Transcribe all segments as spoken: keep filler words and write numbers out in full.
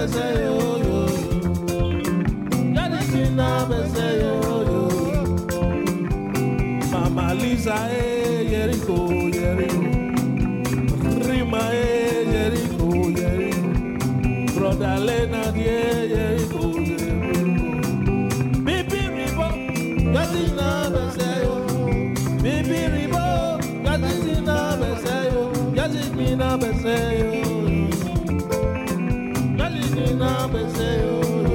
beseyo yo. Yadi jina beseyo yo. Mama Lisa eh Jericho Jericho. Rima eh Jericho Jericho. Brother Leonard eh Jericho Jericho. Bibi ribo yadi jina beseyo. Bibi ribo yadi jina beseyo. Yadi jina beseyo. Yadi jina beseyo.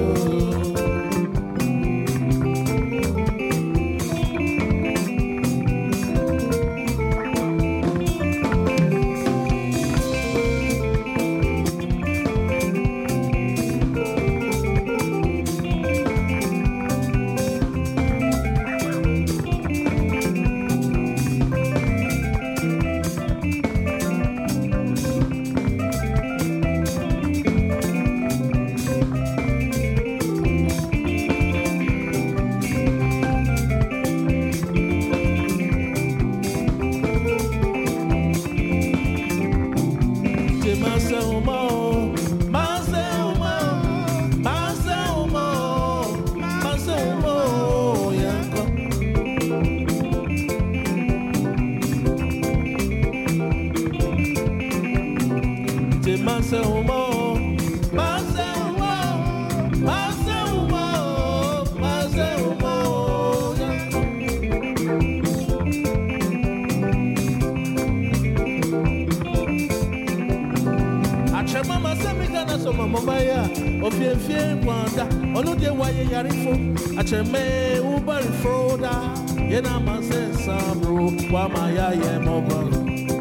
Acheme Uber Froda, Yena Mase Sabro, Wamaya Yemobalo.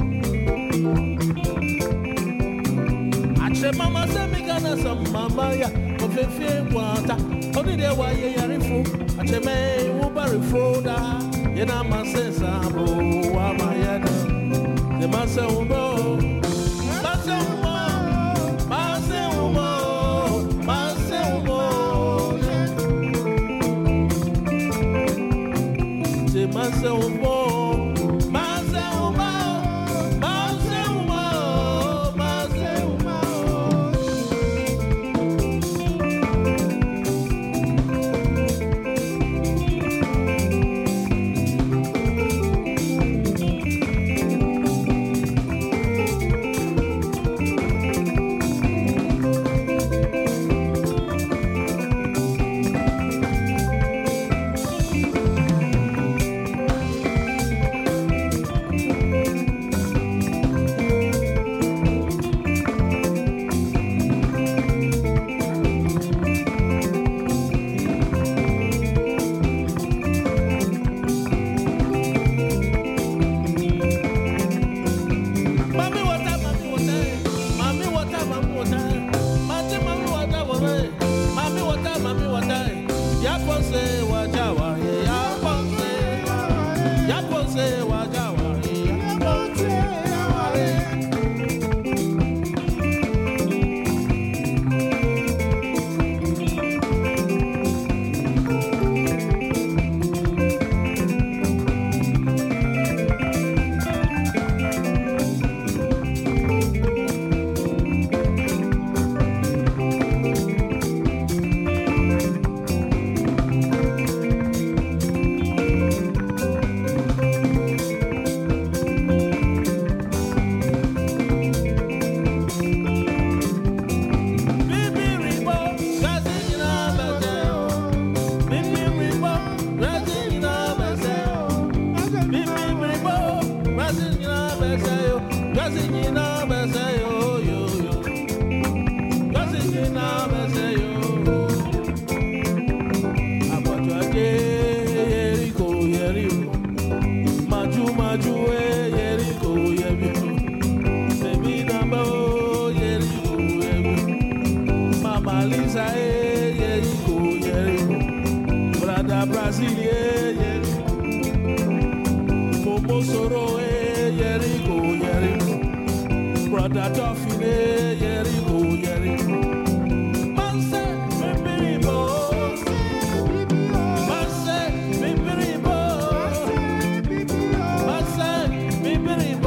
Achema Masemigana some Mamaya, Ofefe Wata, only the Waya Yarifu, Acheme Uber Froda, Yena Mase Sabro, Wamaya, the Masa Ubo, Masa Ubo, Masa Ubo, Masa Ubo. Masa umo, masa umo, masa umo, masa umo. Brother Dolphin, Jericho, Jericho.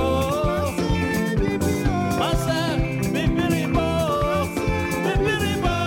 Bibiribo,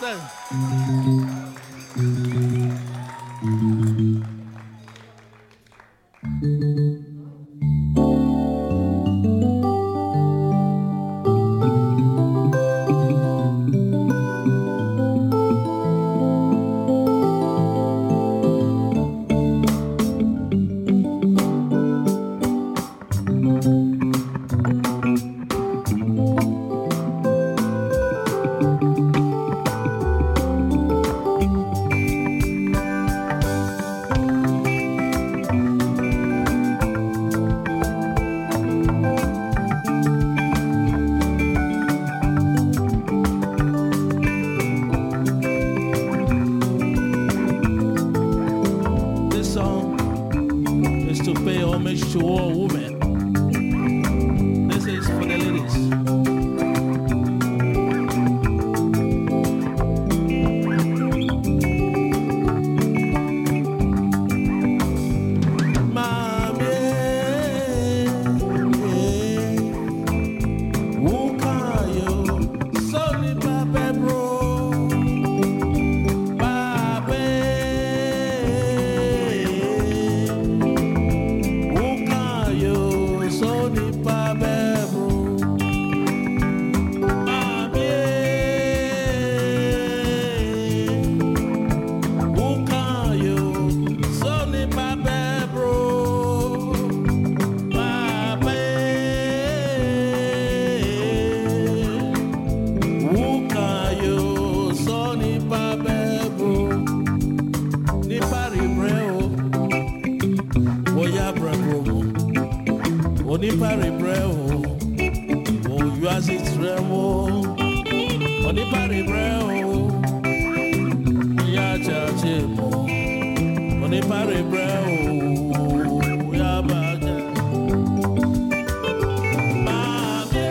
say. To all women. This is for the ladies. Mommy, who can you? Sonny Babe Bro. Onipare breo, o yuazi tremo. Onipare breo, ya chachemo. Onipare breo, ya baja. Mame,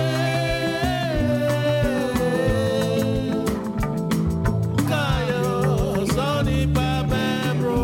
kayo soni pape bro.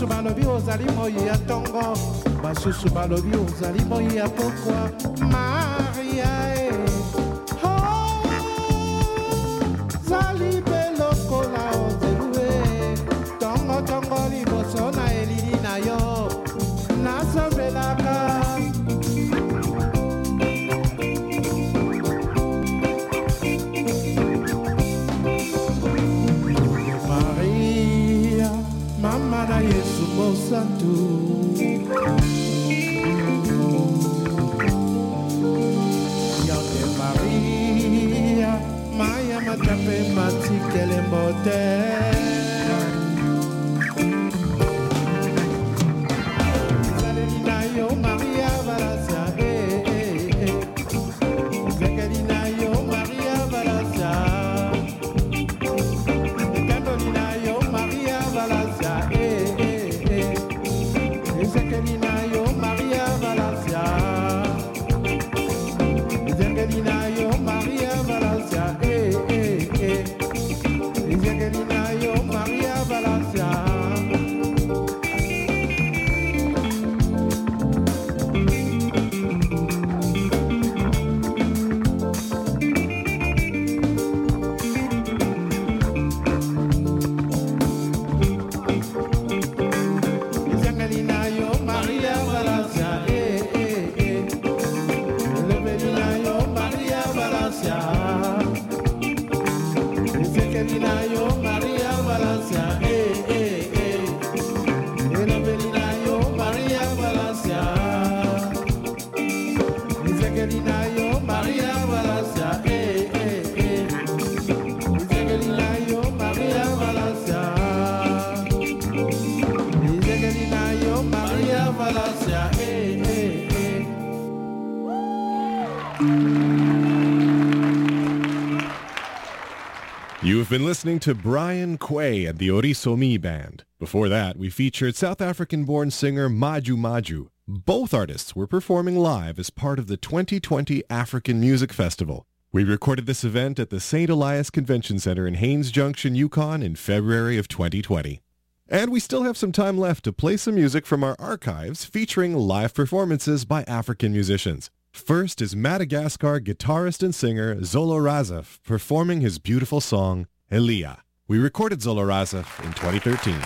basusu balobi ozali moi ya tongo basusu balobi ozali moi ya pokwa Maria e oh zali belokola ozelue tongo tongo liboso na elili na yo nasambelaka Maria mama na Yesu Santo Yande Maria Maya matape matikele mbote You've been listening to Brian Quay and the Orisomi Band. Before that, we featured South African-born singer Maju Maju. Both artists were performing live as part of the twenty twenty African Music Festival. We recorded this event at the Saint Elias Convention Center in Haines Junction, Yukon in February of twenty twenty. And we still have some time left to play some music from our archives featuring live performances by African musicians. First is Madagascar guitarist and singer Zolo Razaf performing his beautiful song, Elia. We recorded Zolo Razaf in twenty thirteen.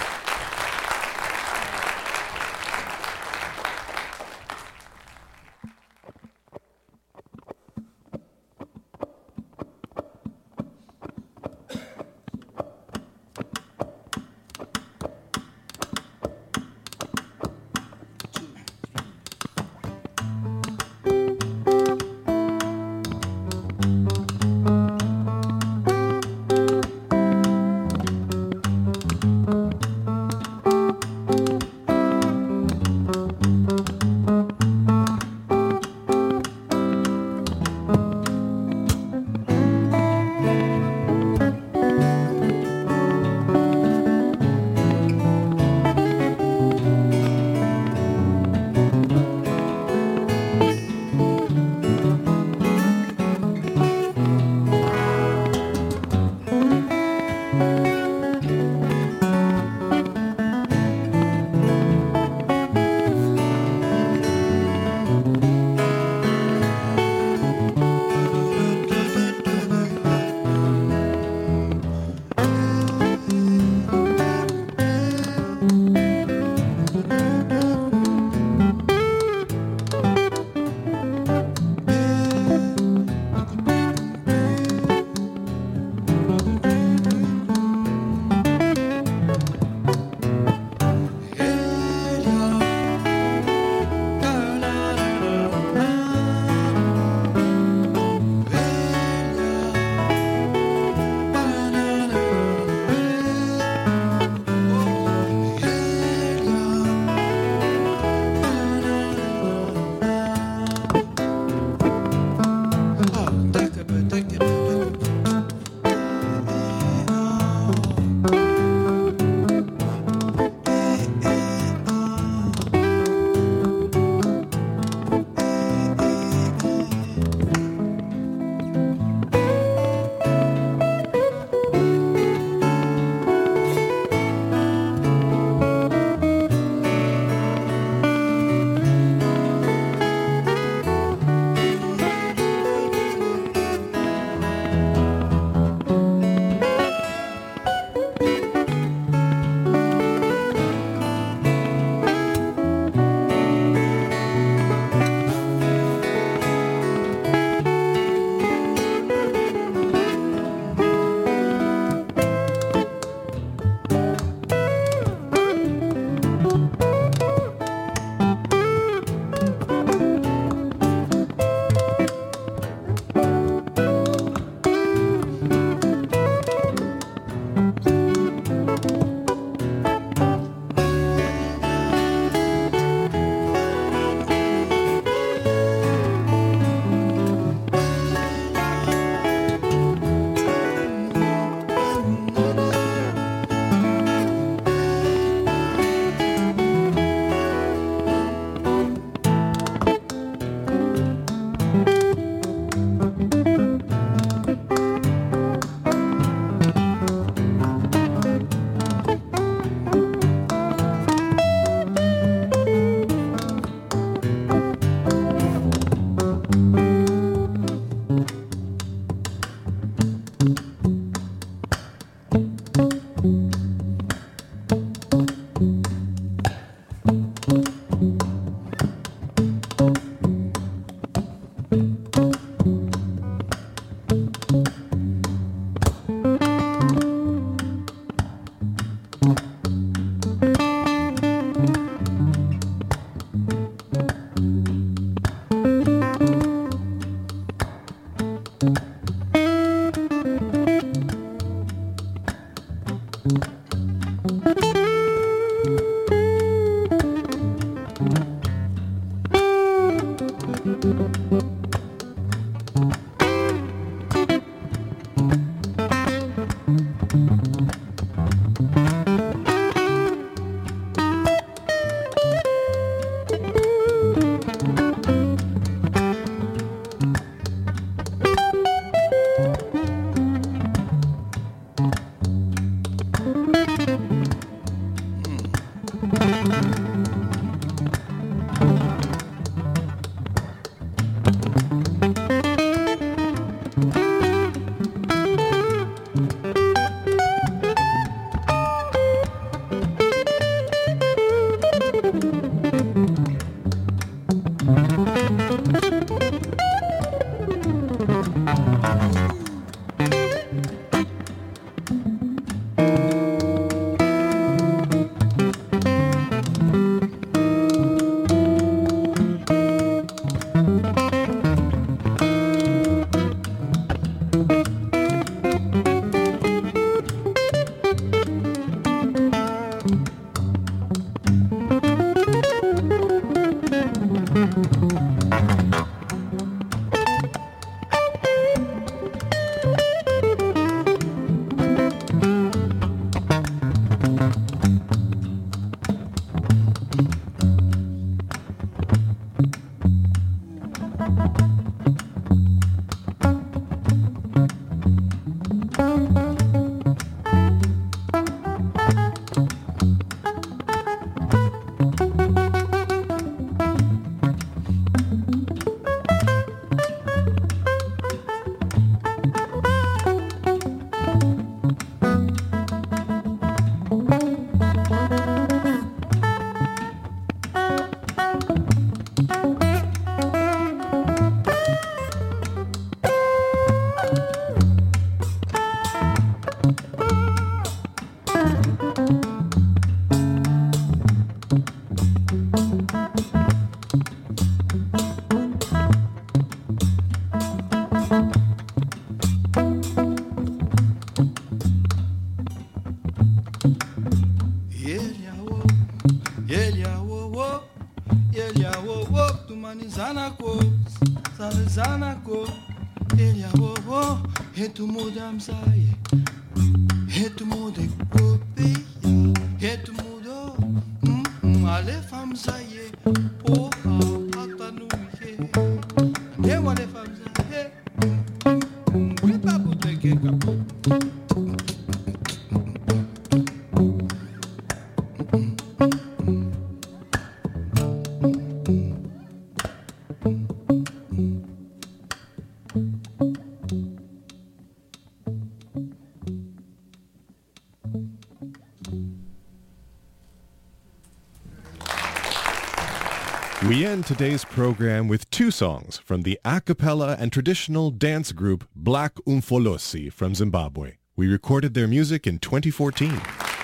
We end today's program with two songs from the a cappella and traditional dance group Black Umfolosi from Zimbabwe. We recorded their music in twenty fourteen.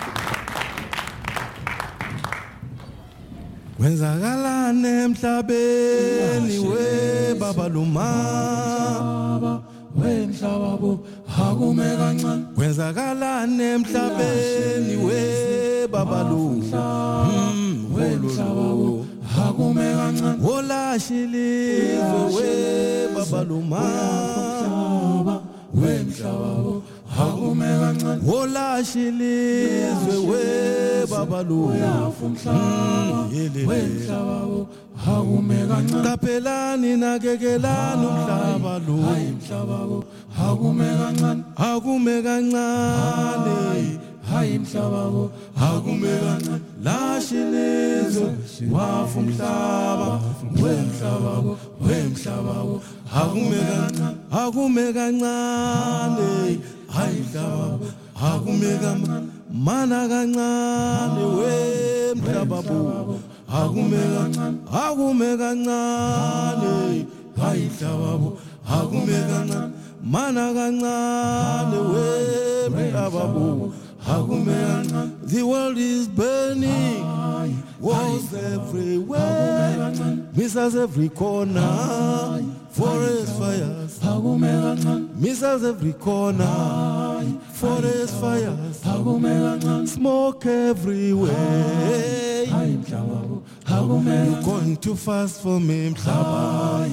Kwenzakalane emhlabeni we baba lumaba we mhlababo hakume kancane kwenzakalane emhlabeni we baba lumaba we mhlababo hakume kancane wolashilizwe we baba lumaba we mhlababo hakume kancane wolashilizwe we baba lumaba we mhlababo hakume kancane kapelani nakekelani umhlaba lo hayi mhlababo hakume kancane hakume kancane hayi mhlababo hakume kancane lashilizwe wafu umhlaba we mhlababo we mhlababo hakume kancane hakume kancane hayi mhlababo hakume kancane mana kancane we mhlababo hakume kancane hakume kancane hayi mhlababo akume kancane mana kancane we mhlababo akume kancane. The world is burning, wars everywhere, missiles every corner, forest fires, missiles every corner, forest fires, smoke everywhere. You're going too fast for me, Mhlaba.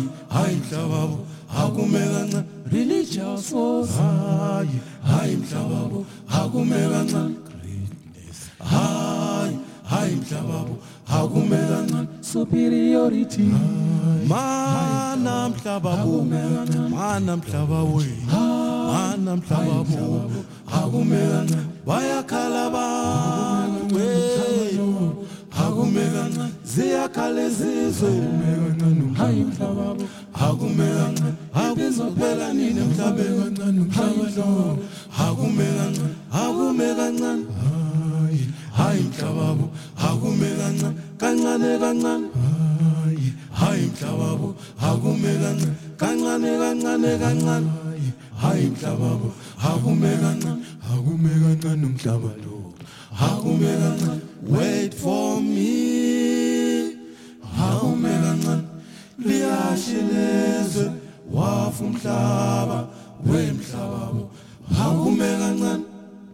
Religious wars, greatness, superiority. Manam Mhlaba, manam Mhlaba we, manam Mhlaba, hagumegan, vaya calaban we, hagumegan, zia calezizwe, hagumegan, hagumegan, hagumegan, ninem Mhlabegan, hagumegan, hagumegan, hayi Mhlababo, hagumegan, kancane kancane. Hayi Mhlababo, hakume kancane, kancane kancane kancane. Hayi Mhlababo, hakume kancane, hakume kancane umhlaba lo. Hakume kancane, wait for me. Hakume kancane, liyashilezwe wafu umhlaba, we Mhlababo, hakume kancane.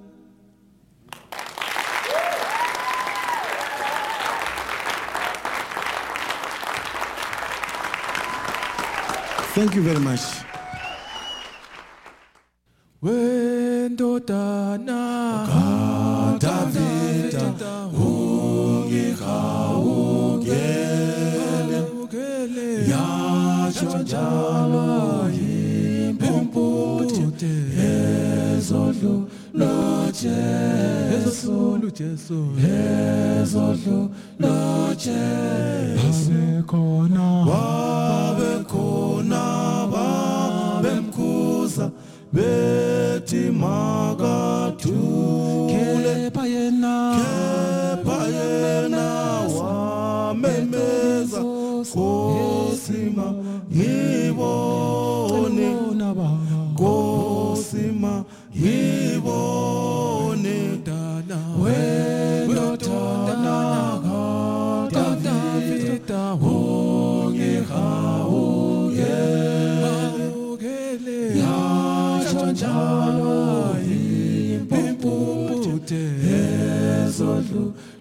Thank you very much. Wendodana kadavida ungikawugele yasho njalo impumputi ezodlo lojesu ezodlo lojesu babekhona babekhona babemkhuza bethi makathule kepha yena kepha yena wamemeza Nkosima ngibone Nkosima ngibone dana wendodana kadavida ungikawugele yasho njalo impumputi ezodlo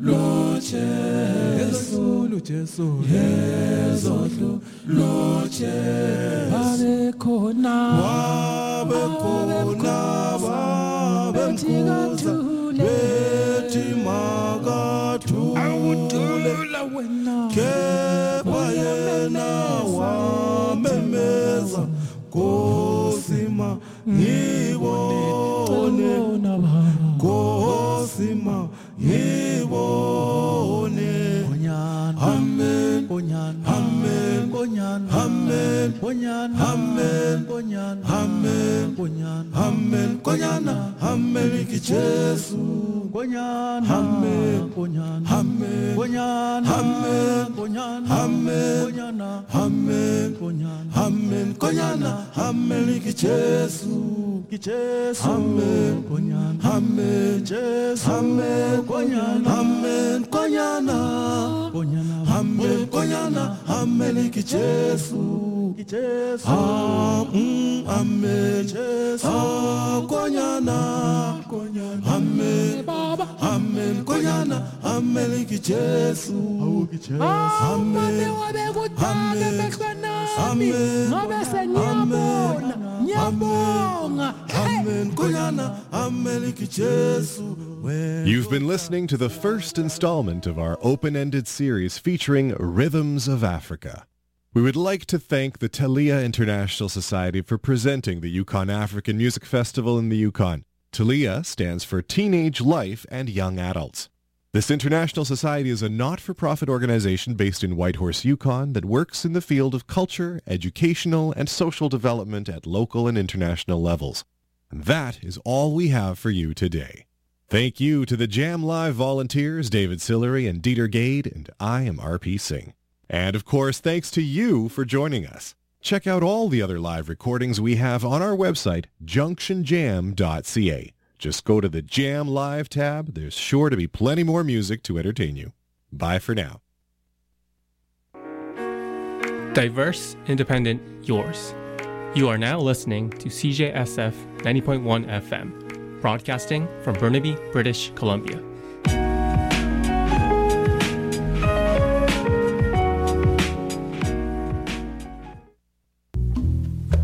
lojesu ezodlo lojesu babekhona babekhona babemkhuza bethi makathule kepha yena wamemeza Nkosima ngibone Nkosima ngibone amen amen amen amen amen amen amen konyana amen kijesu konyana amen konyana amen konyana amen konyana amen konyana amen konyana amen konyana amen kijesu kijesu amen konyana amen jesu amen konyana amen konyana konyana amen konyana amen kijesu kijesu amen jesu konyana konyana amen baba amen konyana amen kijesu kijesu amen wabekuthatha behlwanami ngobe senyabona nyabonga amen konyana amen kijesu. You've been listening to the first installment of our open-ended series featuring Rhythms of Africa. We would like to thank the Talia International Society for presenting the Yukon African Music Festival in the Yukon. Talia stands for Teenage Life and Young Adults. This international society is a not-for-profit organization based in Whitehorse, Yukon that works in the field of culture, educational, and social development at local and international levels. And that is all we have for you today. Thank you to the Jam Live volunteers, David Sillery and Dieter Gade, and I am R P Singh. And of course, thanks to you for joining us. Check out all the other live recordings we have on our website, junction jam dot c a. Just go to the Jam Live tab. There's sure to be plenty more music to entertain you. Bye for now. Diverse, independent, yours. You are now listening to C J S F ninety point one F M, broadcasting from Burnaby, British Columbia.